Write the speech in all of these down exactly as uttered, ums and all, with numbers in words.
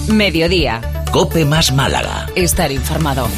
Mediodía. COPE más Málaga. Estar informado.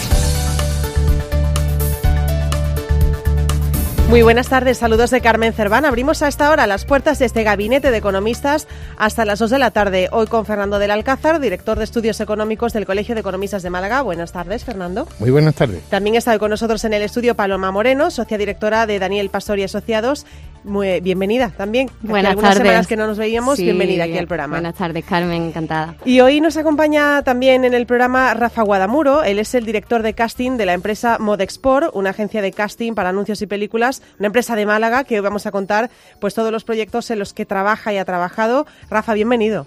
Muy buenas tardes, saludos de Carmen Cerván. Abrimos a esta hora las puertas de este gabinete de economistas hasta las dos de la tarde. Hoy con Fernando del Alcázar, director de Estudios Económicos del Colegio de Economistas de Málaga. Buenas tardes, Fernando. Muy buenas tardes. También está hoy con nosotros en el estudio Paloma Moreno, socia directora de Daniel Pastor y Asociados. Muy bienvenida también. Buenas algunas tardes. semanas que no nos veíamos, Sí, bienvenida aquí al programa. Buenas tardes, Carmen, encantada. Y hoy nos acompaña también en el programa Rafa Guadamuro. Él es el director de casting de la empresa Modexport, una agencia de casting para anuncios y películas, una empresa de Málaga que hoy vamos a contar pues todos los proyectos en los que trabaja y ha trabajado. Rafa, bienvenido.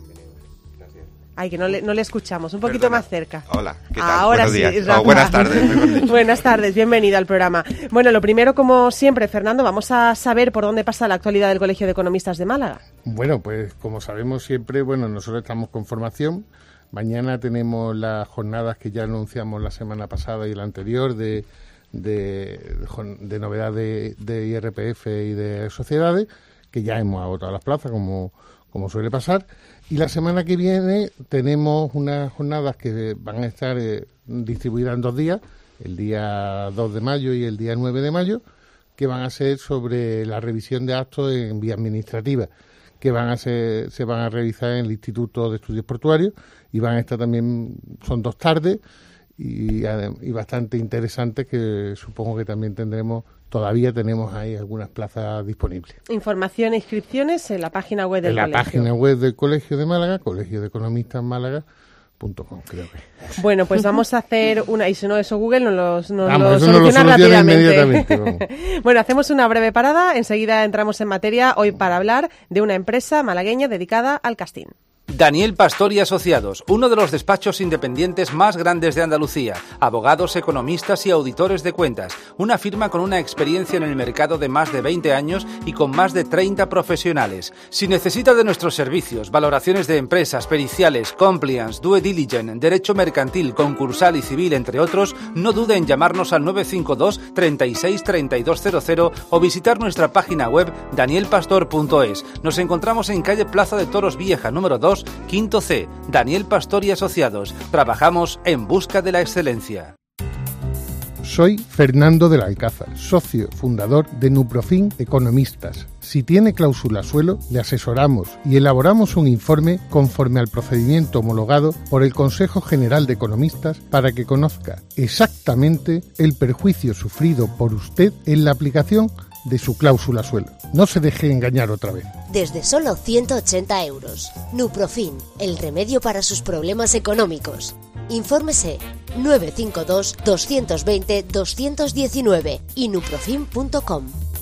Ay, que no le, no le escuchamos. Un poquito Perdona. Más cerca. Hola, ¿qué tal? Ahora Buenos días. sí, Rafa. Oh, buenas tardes, mejor dicho. Buenas tardes, bienvenido al programa. Bueno, lo primero, como siempre, Fernando, vamos a saber por dónde pasa la actualidad del Colegio de Economistas de Málaga. Bueno, pues como sabemos siempre, bueno, nosotros estamos con formación. Mañana tenemos las jornadas que ya anunciamos la semana pasada y la anterior de, de, de novedad de, de I R P F y de sociedades, que ya hemos agotado las plazas, como, como suele pasar. Y la semana que viene tenemos unas jornadas que van a estar eh, distribuidas en dos días, el día dos de mayo y el día nueve de mayo, que van a ser sobre la revisión de actos en vía administrativa, que van a ser, se van a realizar en el Instituto de Estudios Portuarios y van a estar también, son dos tardes y, y bastante interesantes, que supongo que también tendremos, todavía tenemos ahí algunas plazas disponibles. Información e inscripciones en la página web del en la colegio. página web del Colegio de Málaga, Colegio de Economistas Málaga punto com, creo que. Bueno, pues vamos a hacer una, y si no eso Google nos, los, nos Vamos, lo eso nos lo soluciona soluciona rápidamente. inmediatamente, vamos. Bueno, hacemos una breve parada, enseguida entramos en materia hoy para hablar de una empresa malagueña dedicada al casting. Daniel Pastor y Asociados, uno de los despachos independientes más grandes de Andalucía, abogados, economistas y auditores de cuentas, una firma con una experiencia en el mercado de más de veinte años y con más de treinta profesionales. Si necesita de nuestros servicios, valoraciones de empresas, periciales, compliance, due diligence, derecho mercantil, concursal y civil, entre otros, no dude en llamarnos al nueve cinco dos, treinta y seis, treinta y dos cero cero o visitar nuestra página web daniel pastor punto es. Nos encontramos en calle Plaza de Toros Vieja, número dos, Quinto C, Daniel Pastor y Asociados. Trabajamos en busca de la excelencia. Soy Fernando del Alcázar, socio fundador de Nuprofin Economistas. Si tiene cláusula suelo, le asesoramos y elaboramos un informe conforme al procedimiento homologado por el Consejo General de Economistas para que conozca exactamente el perjuicio sufrido por usted en la aplicación de su cláusula suelo. No se deje engañar otra vez. Desde solo ciento ochenta euros. Nuprofin, el remedio para sus problemas económicos. Infórmese nueve cinco dos, dos dos cero, dos uno nueve y nuprofin punto com.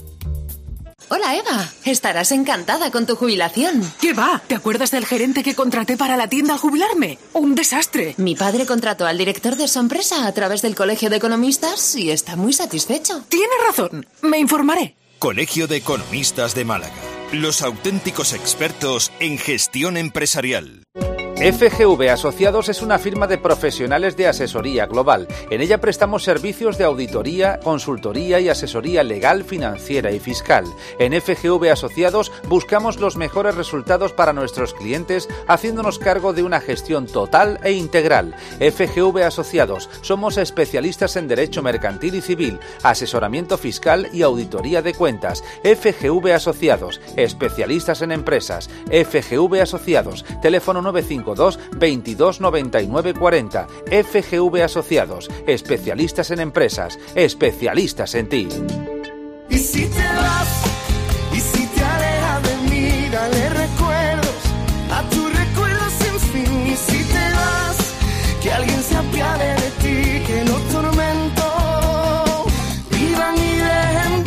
Hola Eva, estarás encantada con tu jubilación. ¿Qué va? ¿Te acuerdas del gerente que contraté para la tienda al jubilarme? ¡Un desastre! Mi padre contrató al director de su empresa a través del Colegio de Economistas y está muy satisfecho. Tienes razón, me informaré. Colegio de Economistas de Málaga. Los auténticos expertos en gestión empresarial. F G V Asociados es una firma de profesionales de asesoría global. En ella prestamos servicios de auditoría, consultoría y asesoría legal, financiera y fiscal. En F G V Asociados buscamos los mejores resultados para nuestros clientes, haciéndonos cargo de una gestión total e integral. F G V Asociados, somos especialistas en derecho mercantil y civil, asesoramiento fiscal y auditoría de cuentas. F G V Asociados, especialistas en empresas. F G V Asociados, teléfono nueve cinco dos, veintidós, noventa y nueve, cuarenta. F G V Asociados, especialistas en empresas, especialistas en ti. Y si te vas, y si te alejas de mí, dale recuerdos a tus recuerdos sin fin. Y si te vas, que alguien se apiade de ti, que los tormentos vivan y dejen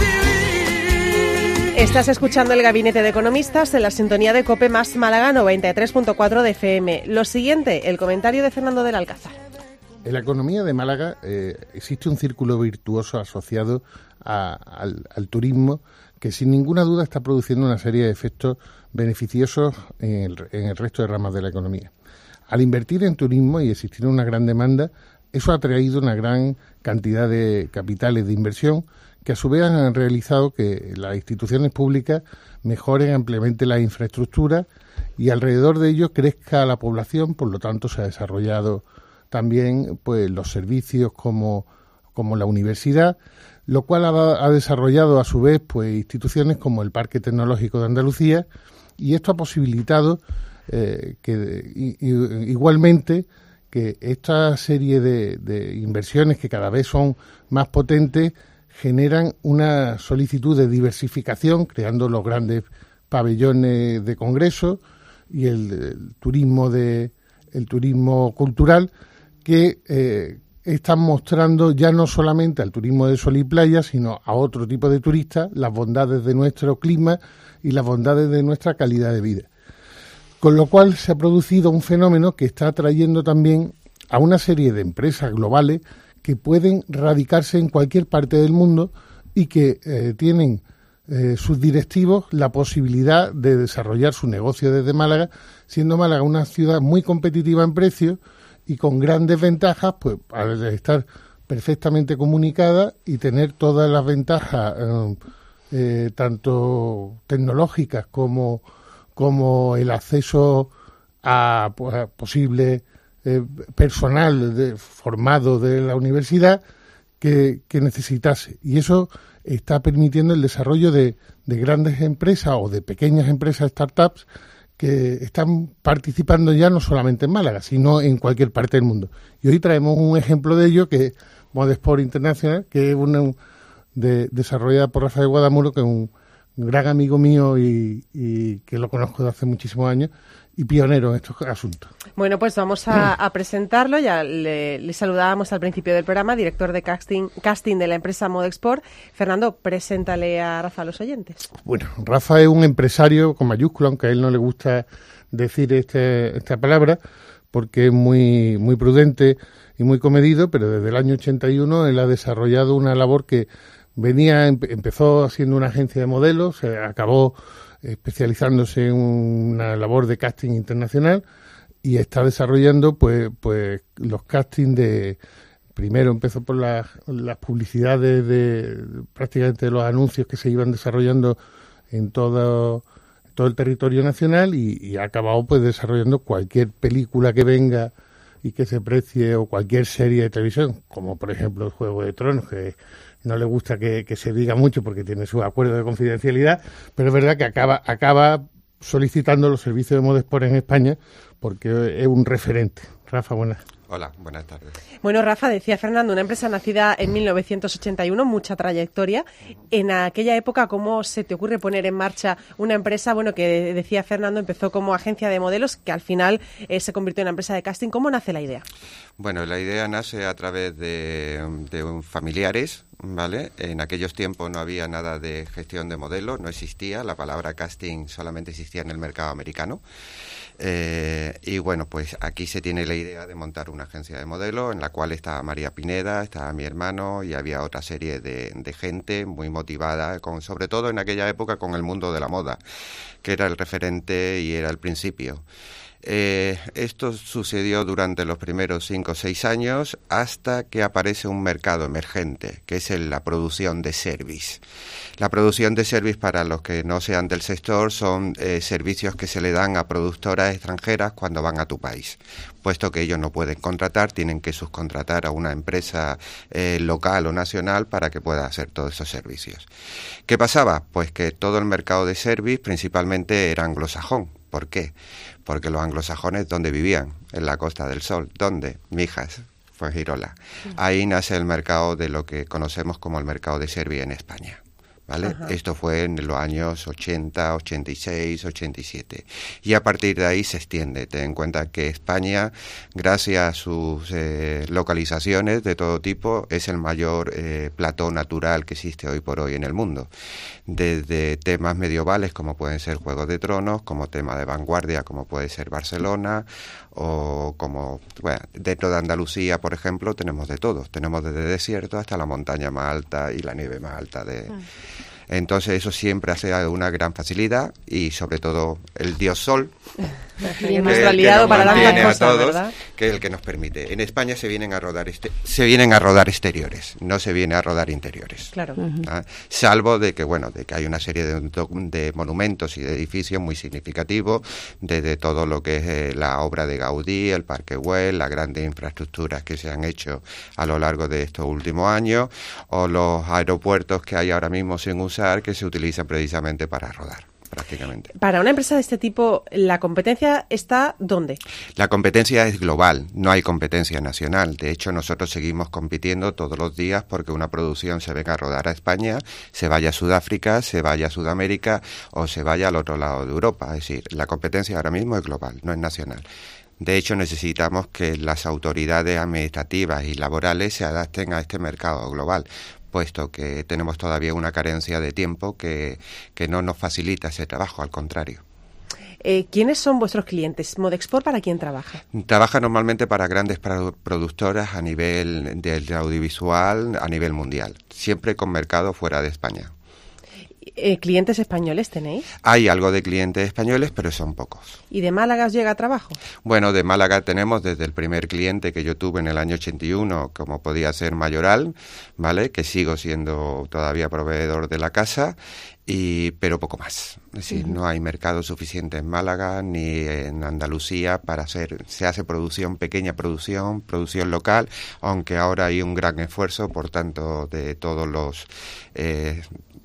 vivir. Estás escuchando el Gabinete de Economistas en la sintonía de COPE más Málaga noventa y tres punto cuatro de F M. Lo siguiente, el comentario de Fernando del Alcázar. En la economía de Málaga eh, existe un círculo virtuoso asociado a, al, al turismo que sin ninguna duda está produciendo una serie de efectos beneficiosos en el, en el resto de ramas de la economía. Al invertir en turismo y existir una gran demanda, eso ha traído una gran cantidad de capitales de inversión que a su vez han realizado que las instituciones públicas mejoren ampliamente la infraestructura y alrededor de ello crezca la población, por lo tanto se ha desarrollado también pues los servicios como, como la universidad, lo cual ha, ha desarrollado a su vez pues instituciones como el Parque Tecnológico de Andalucía, y esto ha posibilitado eh, que y, y, igualmente que esta serie de, de inversiones que cada vez son más potentes generan una solicitud de diversificación, creando los grandes pabellones de congreso y el, el turismo de el turismo cultural que eh, están mostrando ya no solamente al turismo de sol y playa, sino a otro tipo de turistas las bondades de nuestro clima y las bondades de nuestra calidad de vida. Con lo cual se ha producido un fenómeno que está atrayendo también a una serie de empresas globales que pueden radicarse en cualquier parte del mundo y que eh, tienen eh, sus directivos la posibilidad de desarrollar su negocio desde Málaga, siendo Málaga una ciudad muy competitiva en precios y con grandes ventajas, pues al estar perfectamente comunicada y tener todas las ventajas, eh, eh, tanto tecnológicas como, como el acceso a, pues, a posible eh, personal de, formado de la universidad que, que necesitase. Y eso está permitiendo el desarrollo de, de grandes empresas o de pequeñas empresas, startups, que están participando ya no solamente en Málaga, sino en cualquier parte del mundo. Y hoy traemos un ejemplo de ello, que es Modesport International, que es una de, desarrollada por Rafael Guadamuro, que es un gran amigo mío y, y que lo conozco desde hace muchísimos años, y pionero en estos asuntos. Bueno, pues vamos a, a presentarlo. Ya le, le saludábamos al principio del programa, director de casting, casting de la empresa Modesport. Fernando, preséntale a Rafa a los oyentes. Bueno, Rafa es un empresario con mayúscula, aunque a él no le gusta decir este, esta palabra, porque es muy, muy prudente y muy comedido, pero desde el año ochenta y uno él ha desarrollado una labor que venía, empezó haciendo una agencia de modelos, se acabó especializándose en una labor de casting internacional y está desarrollando pues pues los castings de, primero empezó por las, las publicidades de prácticamente de los anuncios que se iban desarrollando en todo, todo el territorio nacional y, y ha acabado pues desarrollando cualquier película que venga y que se precie o cualquier serie de televisión, como por ejemplo el Juego de Tronos, que no le gusta que, que se diga mucho porque tiene su acuerdo de confidencialidad, pero es verdad que acaba acaba solicitando los servicios de Modesport en España porque es un referente. Rafa, buenas. Hola, buenas tardes. Bueno, Rafa, decía Fernando, una empresa nacida en mil novecientos ochenta y uno, mucha trayectoria. En aquella época, ¿cómo se te ocurre poner en marcha una empresa, bueno, que decía Fernando, empezó como agencia de modelos, que al final eh, se convirtió en una empresa de casting? ¿Cómo nace la idea? Bueno, la idea nace a través de, de un familiares, ¿vale? En aquellos tiempos no había nada de gestión de modelos, no existía, la palabra casting solamente existía en el mercado americano. Eh, y bueno, pues aquí se tiene la idea de montar una agencia de modelos en la cual estaba María Pineda, estaba mi hermano y había otra serie de, de gente muy motivada, con, sobre todo en aquella época con el mundo de la moda, que era el referente y era el principio. Eh, esto sucedió durante los primeros cinco o seis años hasta que aparece un mercado emergente, que es el, la producción de service. La producción de service, para los que no sean del sector, son eh, servicios que se le dan a productoras extranjeras cuando van a tu país. Puesto que ellos no pueden contratar, tienen que subcontratar a una empresa eh, local o nacional para que pueda hacer todos esos servicios. ¿Qué pasaba? Pues que todo el mercado de service principalmente era anglosajón. ¿Por qué? Porque los anglosajones, ¿dónde vivían? En la Costa del Sol. ¿Dónde? Mijas, Fuengirola. Ahí nace el mercado de lo que conocemos como el mercado de service en España. ¿Vale? Ajá. Esto fue en los años ochenta, ochenta y seis, ochenta y siete. Y a partir de ahí se extiende. Ten en cuenta que España, gracias a sus eh, localizaciones de todo tipo, es el mayor eh, plató natural que existe hoy por hoy en el mundo. Desde temas medievales como pueden ser Juegos de Tronos, como tema de vanguardia como puede ser Barcelona, o como, bueno, dentro de Andalucía, por ejemplo, tenemos de todo. Tenemos desde desierto hasta la montaña más alta y la nieve más alta de... Ah. Entonces eso siempre hace una gran facilidad y sobre todo el dios Sol, que, que nos aliado para mantiene cosas, a todos, ¿verdad? que es el que nos permite. En España se vienen a rodar este, se vienen a rodar exteriores, no se viene a rodar interiores. Claro. ¿Ah? Salvo de que bueno, de que hay una serie de, de monumentos y de edificios muy significativos, desde todo lo que es eh, la obra de Gaudí, el Parque Güell, las grandes infraestructuras que se han hecho a lo largo de estos últimos años, o los aeropuertos que hay ahora mismo sin usar, que se utilizan precisamente para rodar. Prácticamente. Para una empresa de este tipo, ¿la competencia está dónde? La competencia es global, no hay competencia nacional. De hecho, nosotros seguimos compitiendo todos los días porque una producción se venga a rodar a España, se vaya a Sudáfrica, se vaya a Sudamérica o se vaya al otro lado de Europa. Es decir, la competencia ahora mismo es global, no es nacional. De hecho, necesitamos que las autoridades administrativas y laborales se adapten a este mercado global, puesto que tenemos todavía una carencia de tiempo que, que no nos facilita ese trabajo, al contrario. Eh, ¿Quiénes son vuestros clientes? Modexport, ¿para quién trabaja? Trabaja normalmente para grandes produ- productoras a nivel de, de audiovisual, a nivel mundial, siempre con mercado fuera de España. Eh, ¿Clientes españoles tenéis? Hay algo de clientes españoles, pero son pocos. ¿Y de Málaga os llega trabajo? Bueno, de Málaga tenemos desde el primer cliente que yo tuve en el año ochenta y uno, como podía ser Mayoral, ¿vale? Que sigo siendo todavía proveedor de la casa, y pero poco más. Es decir, uh-huh. no hay mercado suficiente en Málaga ni en Andalucía para hacer, se hace producción, pequeña producción, producción local, aunque ahora hay un gran esfuerzo, por tanto, de todos los eh,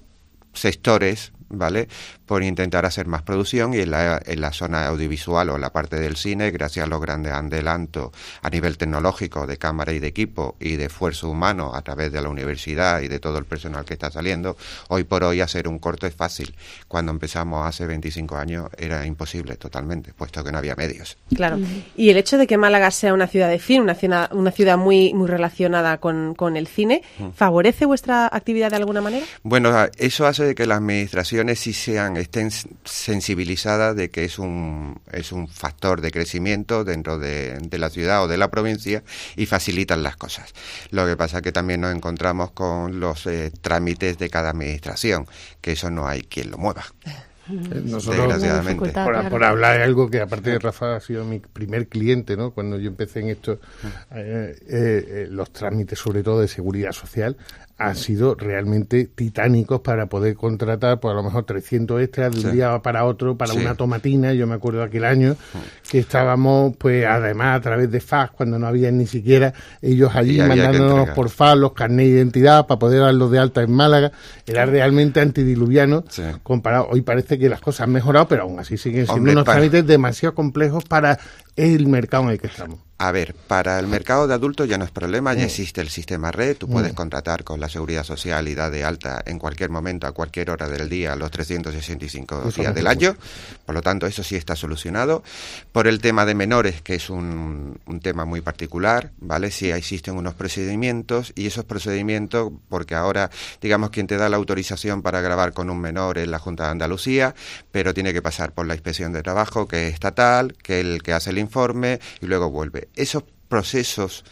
sectores, ¿vale?, por intentar hacer más producción, y en la, en la zona audiovisual o la parte del cine, gracias a los grandes adelantos a nivel tecnológico de cámara y de equipo y de esfuerzo humano a través de la universidad y de todo el personal que está saliendo, hoy por hoy hacer un corto es fácil. Cuando empezamos hace veinticinco años era imposible totalmente, puesto que no había medios. Claro. Y el hecho de que Málaga sea una ciudad de cine, una ciudad, una ciudad muy, muy relacionada con, con el cine, ¿favorece vuestra actividad de alguna manera? Bueno, eso hace de que las administraciones sí sean estén sensibilizadas de que es un es un factor de crecimiento dentro de, de la ciudad o de la provincia, y facilitan las cosas. Lo que pasa es que también nos encontramos con los eh, trámites de cada administración, que eso no hay quien lo mueva. Nosotros, desgraciadamente. Por, por hablar de algo que, aparte de Rafa, ha sido mi primer cliente, ¿no? Cuando yo empecé en esto, eh, eh, eh, los trámites, sobre todo de seguridad social, han sido realmente titánicos para poder contratar, pues a lo mejor trescientos extras de un sí. día para otro, para sí. una tomatina. Yo me acuerdo de aquel año que estábamos, pues además a través de fax, cuando no había ni siquiera ellos allí mandándonos por fax los carnets de identidad para poder darlos de alta en Málaga. Era realmente antidiluviano sí. comparado. Hoy parece que las cosas han mejorado, pero aún así siguen siendo Hombre, unos para... trámites demasiado complejos para el mercado en el que estamos. A ver, para el mercado de adultos ya no es problema, ya existe el sistema red, tú puedes contratar con la Seguridad Social y dar de alta en cualquier momento, a cualquier hora del día, los trescientos sesenta y cinco eso días del año, por lo tanto eso sí está solucionado. Por el tema de menores, que es un, un tema muy particular, ¿vale? Sí existen unos procedimientos, y esos procedimientos, porque ahora, digamos, quien te da la autorización para grabar con un menor es la Junta de Andalucía, pero tiene que pasar por la Inspección de Trabajo, que es estatal, que es el que hace el informe, y luego vuelve. Esos procesos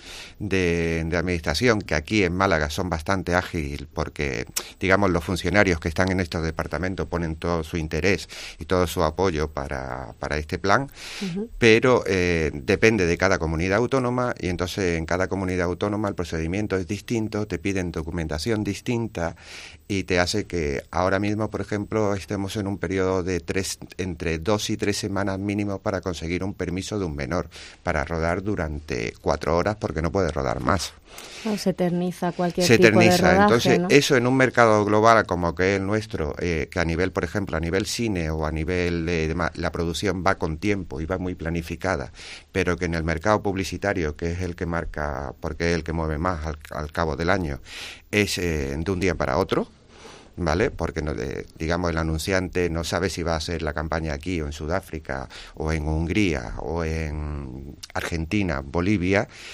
de, de administración, que aquí en Málaga son bastante ágiles, porque, digamos, los funcionarios que están en estos departamentos ponen todo su interés y todo su apoyo para, para este plan, uh-huh. pero eh, depende de cada comunidad autónoma, y entonces en cada comunidad autónoma el procedimiento es distinto, te piden documentación distinta, y te hace que ahora mismo, por ejemplo, estemos en un periodo de tres, entre dos y tres semanas mínimo para conseguir un permiso de un menor para rodar durante cuatro horas, porque no puede rodar más. O se eterniza cualquier se tipo eterniza. de rodaje, Entonces, ¿no? eso en un mercado global como que es el nuestro, eh, que a nivel, por ejemplo, a nivel cine o a nivel de, de la producción va con tiempo y va muy planificada, pero que en el mercado publicitario, que es el que marca, porque es el que mueve más al, al cabo del año, es eh, de un día para otro, ¿vale? Porque, no, de, digamos, el anunciante no sabe si va a hacer la campaña aquí o en Sudáfrica o en Hungría o en Argentina, Bolivia,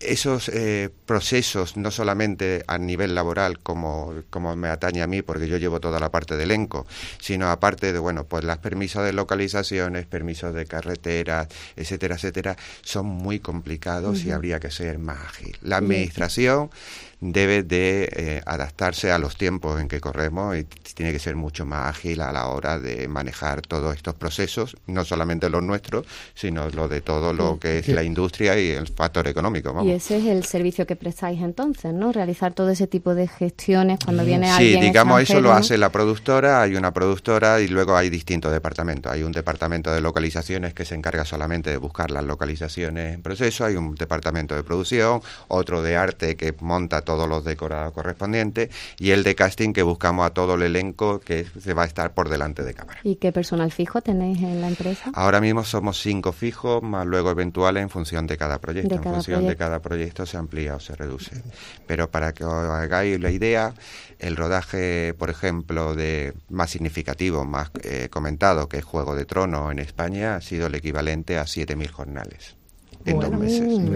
esos eh, procesos, no solamente a nivel laboral como, como me atañe a mí, porque yo llevo toda la parte de elenco, sino aparte de, bueno, pues los permisos de localizaciones, permisos de carreteras, etcétera, etcétera, son muy complicados uh-huh. y habría que ser más ágil. La administración debe de eh, adaptarse a los tiempos en que corremos y tiene que ser mucho más ágil a la hora de manejar todos estos procesos, no solamente los nuestros, sino lo de todo lo que es la industria y el factor económico. Vamos. Y ese es el servicio que prestáis entonces, ¿no? Realizar todo ese tipo de gestiones cuando viene sí, alguien Sí, digamos, eso lo ¿no? hace la productora, hay una productora y luego hay distintos departamentos. Hay un departamento de localizaciones que se encarga solamente de buscar las localizaciones en proceso, hay un departamento de producción, otro de arte que monta todo todos los decorados correspondientes y el de casting que buscamos a todo el elenco que se va a estar por delante de cámara. ¿Y qué personal fijo tenéis en la empresa? Ahora mismo somos cinco fijos, más luego eventuales en función de cada proyecto. De cada en función proyecto. de cada proyecto se amplía o se reduce. Pero para que os hagáis la idea, el rodaje, por ejemplo, de más significativo, más eh, comentado, que es Juego de Tronos en España, ha sido el equivalente a siete mil jornales en bueno. dos meses. Mm.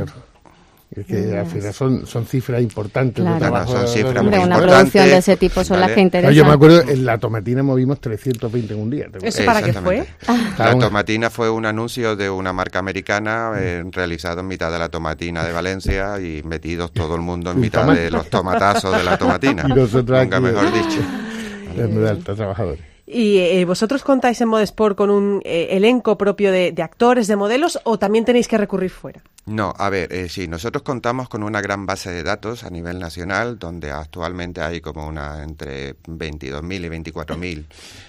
Es que yes. al final son, son cifras importantes. Claro. De trabajo, son cifras Hombre, muy una importantes. producción de ese tipo son ¿Vale? las que interesan. No, yo me acuerdo, en La Tomatina movimos trescientos veinte en un día. ¿Eso para qué fue? La Tomatina fue un anuncio de una marca americana eh, realizado en mitad de la Tomatina de Valencia y metidos todo el mundo en mitad de los tomatazos de la Tomatina. Y nosotros Nunca aquí, mejor dicho. De alta, trabajadores. ¿Y eh, vosotros contáis en Modesport con un eh, elenco propio de, de actores, de modelos, o también tenéis que recurrir fuera? No, a ver, eh, sí, nosotros contamos con una gran base de datos a nivel nacional, donde actualmente hay como una entre veintidós mil y veinticuatro mil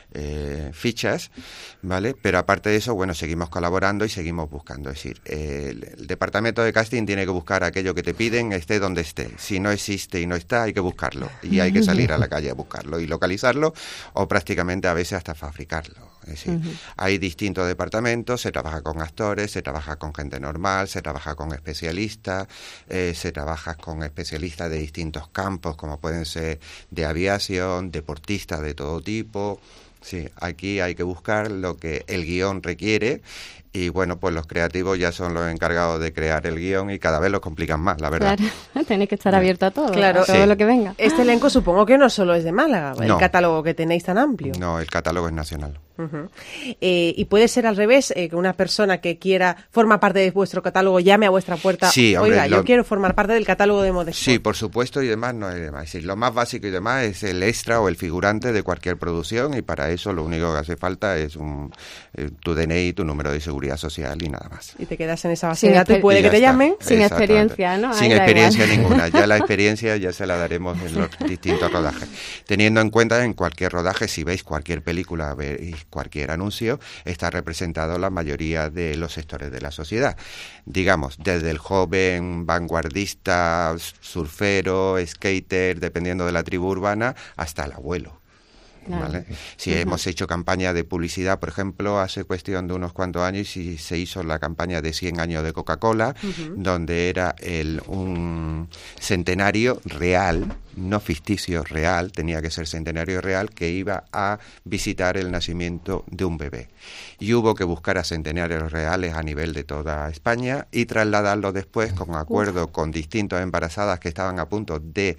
eh, fichas, ¿vale? Pero aparte de eso, bueno, seguimos colaborando y seguimos buscando. Es decir, eh, el, el departamento de casting tiene que buscar aquello que te piden, esté donde esté. Si no existe y no está, hay que buscarlo. Y hay que salir a la calle a buscarlo y localizarlo, o prácticamente a veces hasta fabricarlo. Es decir, uh-huh. hay distintos departamentos, se trabaja con actores, se trabaja con gente normal, se trabaja con especialistas, eh, se trabaja con especialistas de distintos campos, como pueden ser de aviación, deportistas de todo tipo. Sí, aquí hay que buscar lo que el guión requiere y bueno, pues los creativos ya son los encargados de crear el guión y cada vez lo complican más, la verdad. Claro, tenéis que estar abierto a todo, claro. a todo sí. lo que venga. Este elenco supongo que no solo es de Málaga, el no. catálogo que tenéis tan amplio. No, el catálogo es nacional. Uh-huh. Eh, y puede ser al revés, eh, que una persona que quiera formar parte de vuestro catálogo llame a vuestra puerta. Sí, hombre, oiga, lo... yo quiero formar parte del catálogo de Modesport. Sí, por supuesto, y demás no hay demás. Es decir, lo más básico y demás es el extra o el figurante de cualquier producción y para eso lo único que hace falta es un eh, tu D N I, tu número de seguridad social y nada más. Y te quedas en esa base Sin de datos y puede y que te está. llamen. Sin experiencia, ¿no? Sin Ahí experiencia ninguna. Ya la experiencia ya se la daremos en los distintos rodajes. Teniendo en cuenta en cualquier rodaje, si veis cualquier película, veis cualquier anuncio, está representado la mayoría de los sectores de la sociedad. Digamos, desde el joven vanguardista, surfero, skater, dependiendo de la tribu urbana, hasta el abuelo. Claro. ¿Vale? Si uh-huh. hemos hecho campaña de publicidad, por ejemplo, hace cuestión de unos cuantos años y se hizo la campaña de cien años de Coca-Cola, uh-huh. donde era el un centenario real, no ficticio, real, tenía que ser centenario real, que iba a visitar el nacimiento de un bebé. Y hubo que buscar a centenarios reales a nivel de toda España y trasladarlos después con acuerdo uh-huh. con distintas embarazadas que estaban a punto de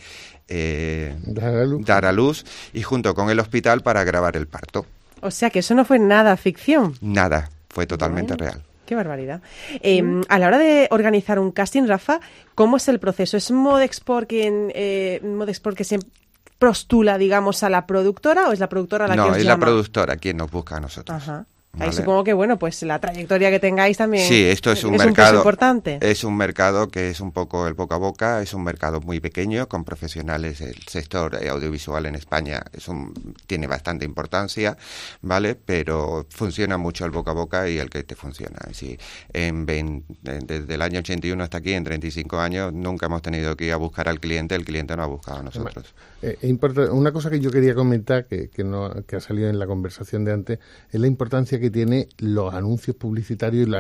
eh, dar, a luz. dar a luz y junto con el hospital para grabar el parto. O sea que eso no fue nada ficción. Nada, fue totalmente bueno. real. Qué barbaridad. Eh, a la hora de organizar un casting, Rafa, ¿cómo es el proceso? ¿Es Modesport quien, eh, Modesport que se postula, digamos, a la productora o es la productora a la no, que os es llama? la productora quien nos busca a nosotros. Ajá. ¿Vale? Ahí supongo que, bueno, pues la trayectoria que tengáis también sí, esto es un es mercado, un peso importante. Es un mercado que es un poco el boca a boca, es un mercado muy pequeño, con profesionales, el sector audiovisual en España es un, tiene bastante importancia, ¿vale? Pero funciona mucho el boca a boca y el que te funciona. Es decir, en veinte, desde el año ochenta y uno hasta aquí, en treinta y cinco años, nunca hemos tenido que ir a buscar al cliente, el cliente nos ha buscado a nosotros. Eh, importa, una cosa que yo quería comentar, que, que, no, que ha salido en la conversación de antes, es la importancia que tiene los anuncios publicitarios y la,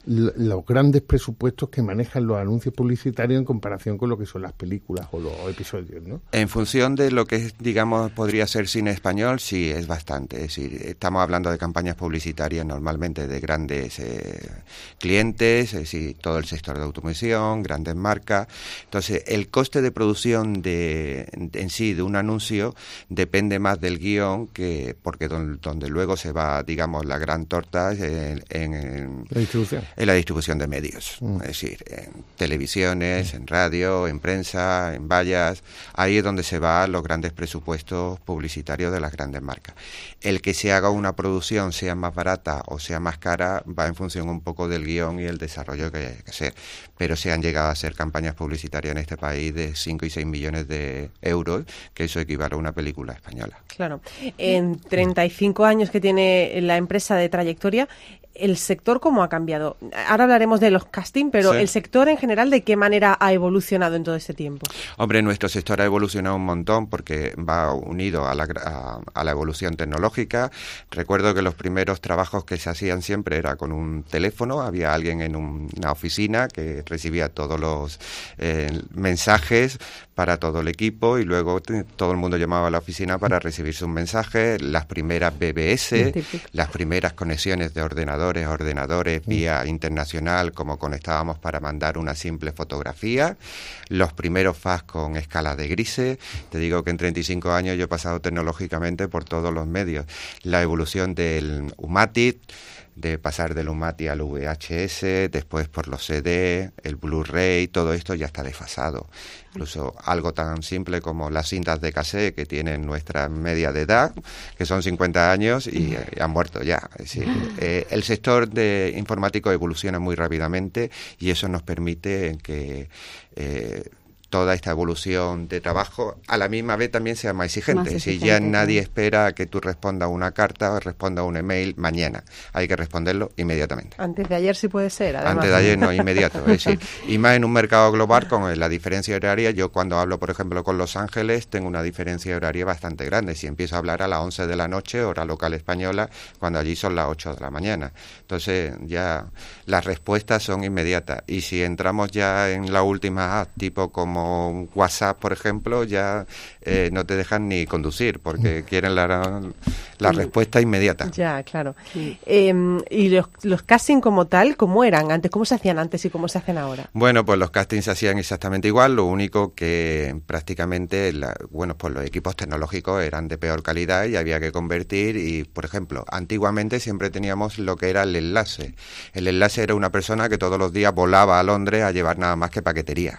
l- los grandes presupuestos que manejan los anuncios publicitarios en comparación con lo que son las películas o los episodios, ¿no? En función de lo que, digamos, podría ser cine español, sí, es bastante. Es decir, estamos hablando de campañas publicitarias normalmente de grandes eh, clientes, es decir, todo el sector de automoción, grandes marcas. Entonces, el coste de producción de, de en sí de un anuncio depende más del guión, que porque don, donde luego se va, digamos, la gran torta en, en, en la distribución. En la distribución de medios, mm. es decir, en televisiones, mm. en radio, en prensa, en vallas. Ahí es donde se van los grandes presupuestos publicitarios de las grandes marcas. El que se haga una producción sea más barata o sea más cara va en función un poco del guión y el desarrollo que hay que hacer. Pero se han llegado a hacer campañas publicitarias en este país de cinco y seis millones de euros, que eso equivale a una película española. Claro. En treinta y cinco años que tiene la empresa de trayectoria, ¿el sector cómo ha cambiado? Ahora hablaremos de los casting, pero sí. ¿El sector en general de qué manera ha evolucionado en todo este tiempo? Hombre, nuestro sector ha evolucionado un montón porque va unido a la, a, a la evolución tecnológica. Recuerdo que los primeros trabajos que se hacían siempre era con un teléfono, había alguien en un, una oficina que recibía todos los eh, mensajes para todo el equipo y luego t- todo el mundo llamaba a la oficina para recibir sus mensajes, las primeras B B S, las primeras conexiones de ordenador ordenadores vía internacional, como conectábamos para mandar una simple fotografía, los primeros fax con escala de grises. Te digo que en treinta y cinco años yo he pasado tecnológicamente por todos los medios. La evolución del U M A T I, de pasar del U M A T I al V H S, después por los C D, el Blu-ray, todo esto ya está desfasado. Incluso algo tan simple como las cintas de cassette que tienen nuestra media de edad, que son cincuenta años y eh, han muerto ya. Es decir, eh, el sector de informático evoluciona muy rápidamente y eso nos permite que eh, toda esta evolución de trabajo a la misma vez también sea más exigente. Más exigente si ya nadie espera que tú respondas una carta o respondas un email mañana, hay que responderlo inmediatamente. Antes de ayer sí puede ser, además. Antes de ayer no, inmediato. Es decir, y más en un mercado global con la diferencia horaria. Yo cuando hablo, por ejemplo, con Los Ángeles, tengo una diferencia horaria bastante grande. Si empiezo a hablar a las once de la noche, hora local española, cuando allí son las ocho de la mañana. Entonces ya las respuestas son inmediatas. Y si entramos ya en la última app, tipo como WhatsApp, por ejemplo, ya eh, no te dejan ni conducir porque quieren la, la respuesta inmediata. Ya, claro. Sí. Eh, ¿Y los, los castings como tal, cómo eran antes? ¿Cómo se hacían antes y cómo se hacen ahora? Bueno, pues los castings se hacían exactamente igual, lo único que prácticamente, la, bueno, pues los equipos tecnológicos eran de peor calidad y había que convertir y, por ejemplo, antiguamente siempre teníamos lo que era el enlace. El enlace era una persona que todos los días volaba a Londres a llevar nada más que paquetería.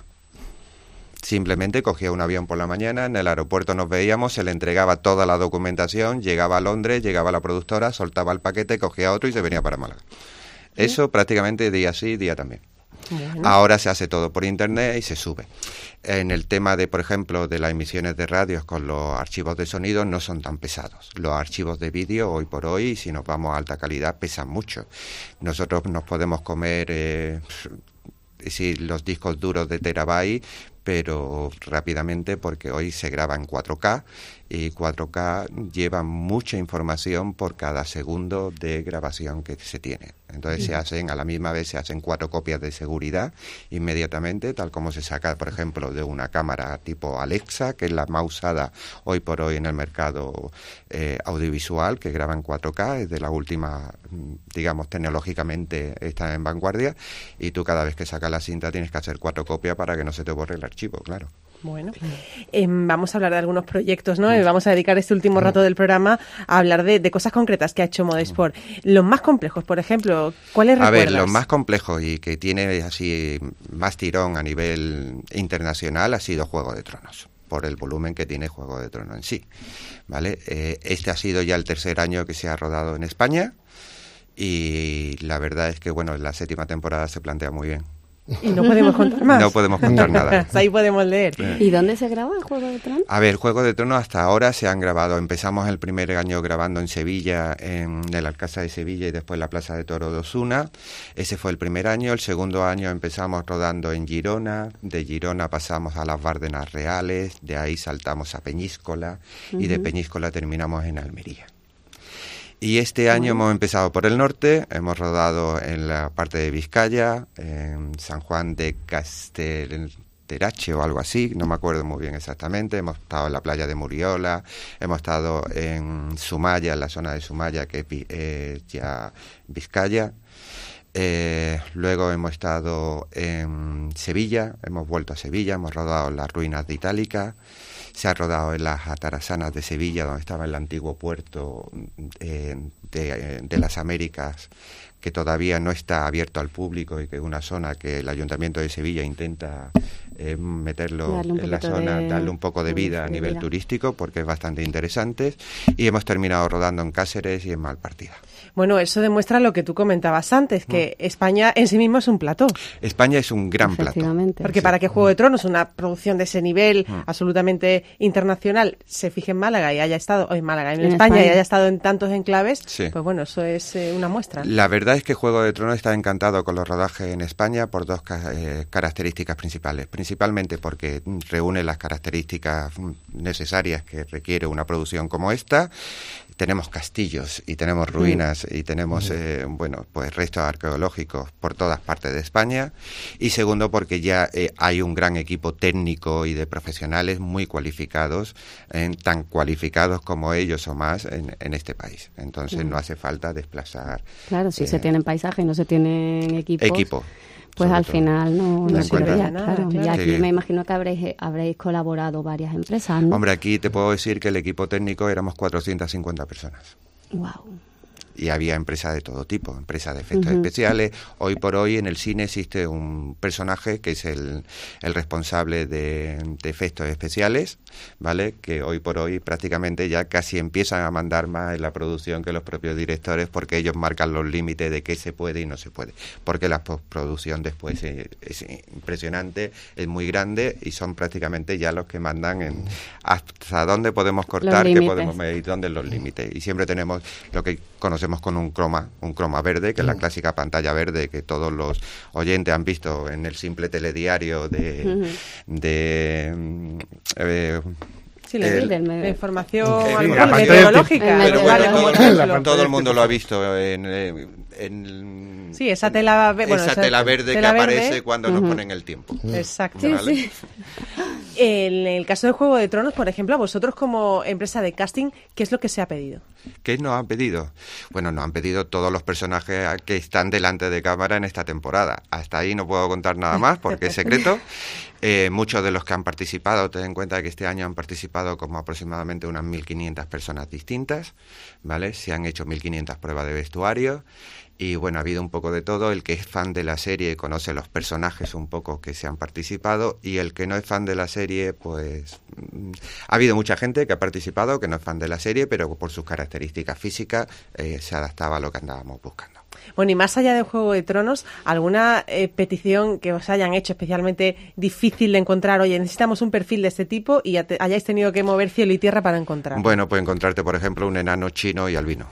Simplemente cogía un avión por la mañana, en el aeropuerto nos veíamos, se le entregaba toda la documentación, llegaba a Londres, llegaba a la productora, soltaba el paquete, cogía otro y se venía para Málaga. ¿Sí? Eso prácticamente día sí, día también. Bueno. Ahora se hace todo por internet y se sube. En el tema de, por ejemplo, de las emisiones de radios con los archivos de sonido no son tan pesados. Los archivos de vídeo hoy por hoy, si nos vamos a alta calidad, pesan mucho. Nosotros nos podemos comer eh, si los discos duros de terabyte, pero rápidamente porque hoy se graba en cuatro K y cuatro K lleva mucha información por cada segundo de grabación que se tiene. Entonces sí. se hacen, a la misma vez se hacen cuatro copias de seguridad inmediatamente, tal como se saca, por ejemplo, de una cámara tipo Alexa, que es la más usada hoy por hoy en el mercado eh, audiovisual, que graba en cuatro K, es de la última, digamos, tecnológicamente está en vanguardia, y tú cada vez que sacas la cinta tienes que hacer cuatro copias para que no se te borre el archivo, claro. Bueno, eh, vamos a hablar de algunos proyectos, ¿no? Y vamos a dedicar este último rato del programa a hablar de, de cosas concretas que ha hecho Modesport. Los más complejos, por ejemplo, ¿cuáles recuerdas? A ver, los más complejos y que tiene así más tirón a nivel internacional ha sido Juego de Tronos, por el volumen que tiene Juego de Tronos en sí, ¿vale? Eh, este ha sido ya el tercer año que se ha rodado en España y la verdad es que, bueno, la séptima temporada se plantea muy bien. Y no podemos contar más. No podemos contar nada. Ahí podemos leer. ¿Y dónde se graba el Juego de Tronos? A ver, Juego de Tronos hasta ahora se han grabado. Empezamos el primer año grabando en Sevilla, en el Alcázar de Sevilla y después la Plaza de Toros de Osuna. Ese fue el primer año. El segundo año empezamos rodando en Girona. De Girona pasamos a las Bárdenas Reales. De ahí saltamos a Peñíscola. Uh-huh. Y de Peñíscola terminamos en Almería. Y este año hemos empezado por el norte, hemos rodado en la parte de Vizcaya, en San Juan de Castellterache o algo así, no me acuerdo muy bien exactamente. Hemos estado en la playa de Muriola, hemos estado en Sumaya, en la zona de Sumaya, que es eh, ya Vizcaya. Eh, luego hemos estado en Sevilla, hemos vuelto a Sevilla, hemos rodado en las ruinas de Itálica. Se ha rodado en las Atarazanas de Sevilla, donde estaba el antiguo puerto eh, de, de las Américas, que todavía no está abierto al público y que es una zona que el Ayuntamiento de Sevilla intenta eh, meterlo en la zona, de, darle un poco de vida de a nivel vida. turístico, porque es bastante interesante. Y hemos terminado rodando en Cáceres y en Malpartida. Bueno, eso demuestra lo que tú comentabas antes, que mm. España en sí mismo es un plató. España es un gran plató. Porque sí. para que Juego de Tronos, una producción de ese nivel mm. absolutamente internacional, se fije en Málaga y haya estado, o en Málaga, en, en España, España y haya estado en tantos enclaves, sí. pues bueno, eso es eh, una muestra. La verdad es que Juego de Tronos está encantado con los rodajes en España por dos eh, características principales. Principalmente porque reúne las características necesarias que requiere una producción como esta. Tenemos castillos y tenemos ruinas y tenemos, eh, bueno, pues restos arqueológicos por todas partes de España. Y segundo, porque ya eh, hay un gran equipo técnico y de profesionales muy cualificados, eh, tan cualificados como ellos o más en, en este país. Entonces sí. no hace falta desplazar. Claro, si eh, se tienen paisajes y no se tienen equipos. Equipo. Pues al todo. final no, no sirve ya, claro. claro. Y aquí sí. me imagino que habréis, habréis colaborado varias empresas, ¿no? Hombre, aquí te puedo decir que el equipo técnico éramos cuatrocientas cincuenta personas. Wow. Y había empresas de todo tipo, empresas de efectos uh-huh. especiales. Hoy por hoy en el cine existe un personaje que es el, el responsable de, de efectos especiales, ¿vale? Que hoy por hoy prácticamente ya casi empiezan a mandar más en la producción que los propios directores, porque ellos marcan los límites de qué se puede y no se puede. Porque la postproducción después es, es impresionante, es muy grande y son prácticamente ya los que mandan en hasta dónde podemos cortar, qué podemos medir, dónde los límites. Y siempre tenemos lo que conocemos con un croma, un croma verde, que es la clásica pantalla verde que todos los oyentes han visto en el simple telediario de... Uh-huh. de eh, Sí, el, el, de información el, meteorológica. Todo, todo el mundo lo ha visto en, en sí, esa tela, bueno, esa tela verde tela que verde. aparece cuando uh-huh. nos ponen el tiempo. Exacto. ¿Vale? Sí, sí. En el caso de Juego de Tronos, por ejemplo, a vosotros como empresa de casting, ¿qué es lo que se ha pedido? ¿Qué nos han pedido? Bueno, nos han pedido todos los personajes que están delante de cámara en esta temporada. Hasta ahí no puedo contar nada más porque es secreto. Eh, muchos de los que han participado, ten en cuenta que este año han participado como aproximadamente unas mil quinientas personas distintas, ¿vale? Se han hecho mil quinientas pruebas de vestuario. Y bueno, ha habido un poco de todo. El que es fan de la serie conoce los personajes un poco que se han participado, y el que no es fan de la serie, pues mm, ha habido mucha gente que ha participado que no es fan de la serie, pero por sus características físicas eh, se adaptaba a lo que andábamos buscando. Bueno, y más allá de Juego de Tronos, ¿alguna eh, petición que os hayan hecho especialmente difícil de encontrar? Oye, necesitamos un perfil de este tipo y te, hayáis tenido que mover cielo y tierra para encontrar. Bueno, pues encontrarte, por ejemplo, un enano chino y albino.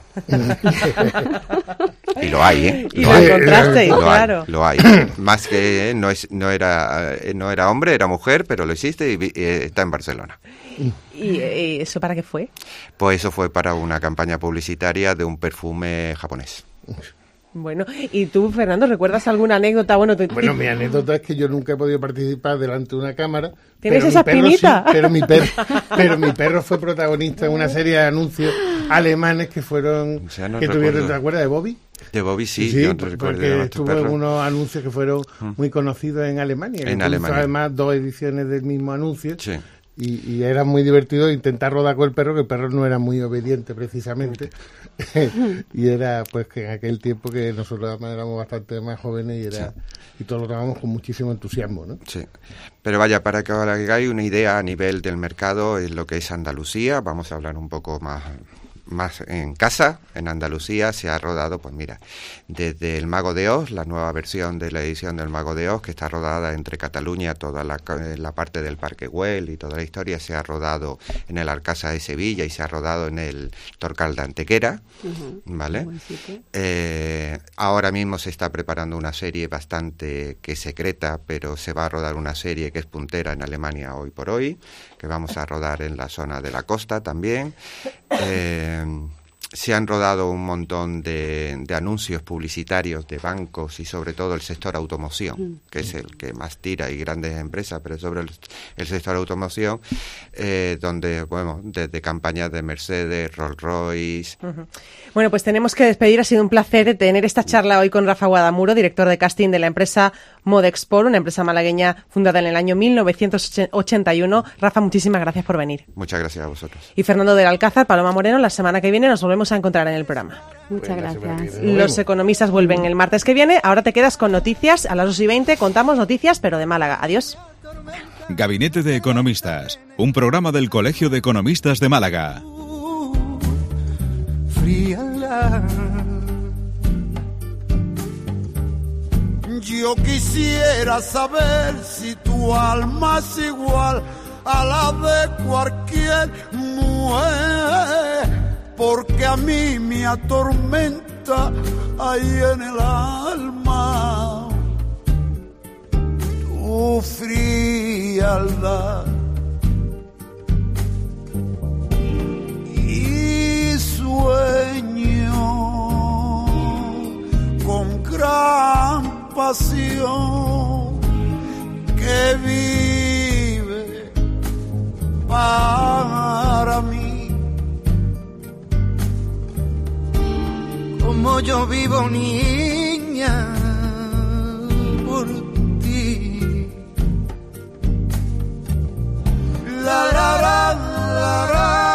Y lo hay, ¿eh? Y lo, lo encontrasteis, lo claro. Hay, lo hay. Más que eh, no es, no era, eh, no era hombre, era mujer, pero lo existe y eh, está en Barcelona. ¿Y eh, eso para qué fue? Pues eso fue para una campaña publicitaria de un perfume japonés. Bueno, ¿y tú, Fernando, recuerdas alguna anécdota? Bueno, tú, bueno, mi anécdota es que yo nunca he podido participar delante de una cámara. ¿Tienes esa espinita? Sí, pero mi perro, pero mi perro fue protagonista en una serie de anuncios alemanes que fueron, o sea, no que tuvieron, ¿te acuerdas de Bobby? De Bobby sí, sí, yo porque, porque estuvo perro. En unos anuncios que fueron muy conocidos en Alemania. En Alemania. Además, dos ediciones del mismo anuncio. Sí. Y, y era muy divertido intentar rodar con el perro, que el perro no era muy obediente precisamente. Y era pues que en aquel tiempo que nosotros éramos bastante más jóvenes y era sí. y todos lo trabajamos con muchísimo entusiasmo, ¿no? Sí. Pero vaya, para que ahora hay una idea a nivel del mercado en lo que es Andalucía, vamos a hablar un poco más más en casa. En Andalucía se ha rodado, pues mira, desde El Mago de Oz, la nueva versión de la edición del Mago de Oz, que está rodada entre Cataluña, toda la, la parte del Parque Güell y toda la historia, se ha rodado en el Alcázar de Sevilla y se ha rodado en el Torcal de Antequera, uh-huh. ¿vale? Eh, ahora mismo se está preparando una serie bastante que secreta, pero se va a rodar una serie que es puntera en Alemania hoy por hoy, que vamos a rodar en la zona de la costa también. Eh, se han rodado un montón de, de anuncios publicitarios de bancos y sobre todo el sector automoción, mm. que es el que más tira, y grandes empresas, pero sobre el, el sector automoción, eh, donde, bueno, desde campañas de Mercedes, Rolls-Royce. Uh-huh. Bueno, pues tenemos que despedir. Ha sido un placer tener esta charla hoy con Rafa Guadamuro, director de casting de la empresa Modexport, una empresa malagueña fundada en el año mil novecientos ochenta y uno. Rafa, muchísimas gracias por venir. Muchas gracias a vosotros. Y Fernando del Alcázar, Paloma Moreno, la semana que viene nos volvemos a encontrar en el programa. Muchas gracias. Los economistas vuelven el martes que viene. Ahora te quedas con noticias. A las dos y veinte contamos noticias, pero de Málaga. Adiós. Gabinete de Economistas, un programa del Colegio de Economistas de Málaga. Fríala. Yo quisiera saber si tu alma es igual a la de cualquier mujer, porque a mí me atormenta ahí en el alma tu frialdad y sueño con gran pasión que vive para mí, como yo vivo, niña, por ti. La la la la la.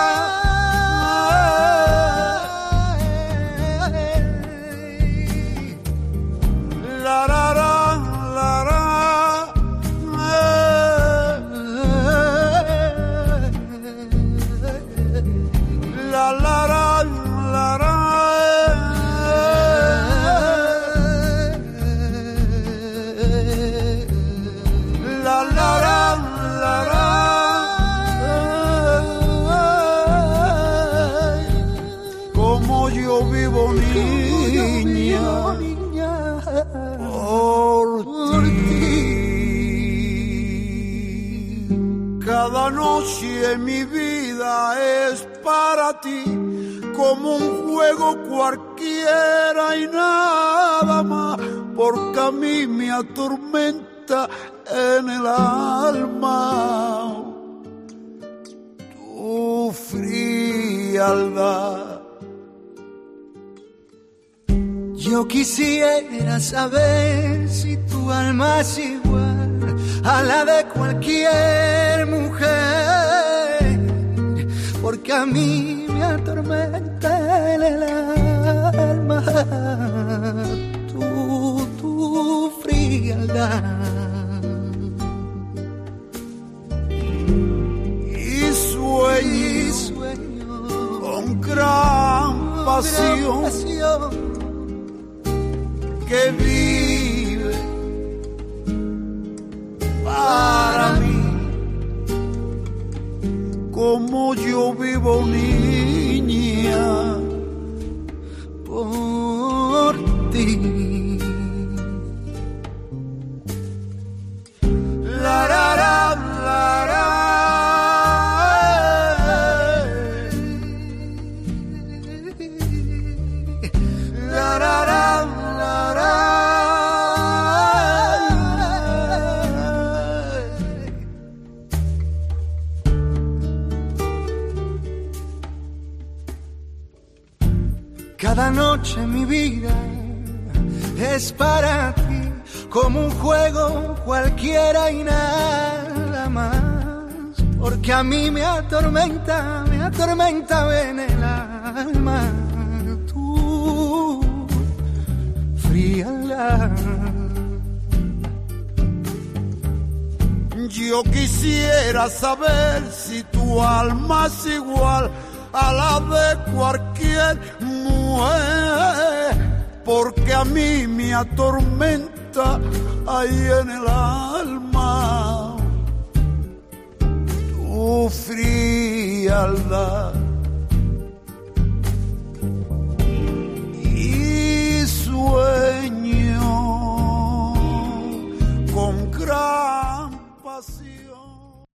Cada noche mi vida es para ti, como un juego cualquiera y nada más, porque a mí me atormenta en el alma tu frialdad. Yo quisiera saber si tu alma es igual a la de cualquier mujer, porque a mí me atormenta en el alma tu, tu frialdad y sueño, y sueño con gran pasión, gran pasión que vive para mí, como yo vivo, niña, por ti. La la la la la. Cada noche mi vida es para ti, como un juego cualquiera y nada más, porque a mí me atormenta, me atormenta en el alma tu frialdad. Yo quisiera saber si tu alma es igual a la de cualquier mujer, porque a mí me atormenta ahí en el alma tu frialdad.